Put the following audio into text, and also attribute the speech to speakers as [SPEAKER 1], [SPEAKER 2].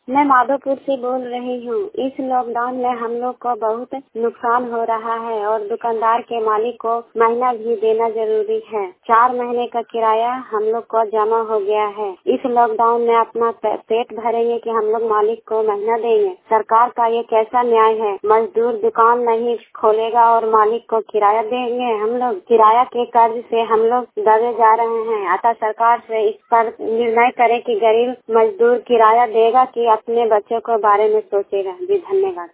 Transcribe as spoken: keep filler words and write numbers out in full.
[SPEAKER 1] मैं माधोपुर से बोल रही हूँ। इस लॉकडाउन में हम लोग को बहुत नुकसान हो रहा है और दुकानदार के मालिक को महीना भी देना जरूरी है। चार महीने का किराया हम लोग को जमा हो गया है। इस लॉकडाउन में अपना पेट भरेंगे कि हम लोग मालिक को महीना देंगे। सरकार का ये कैसा न्याय है? मजदूर दुकान नहीं खोलेगा और मालिक को किराया देंगे। हम लोग किराया के कर्ज से हम लोग दबे जा रहे हैं। अतः सरकार से इस पर निर्णय करे कि गरीब मजदूर किराया देगा कि अपने बच्चों के बारे में सोचेगा। जी धन्यवाद।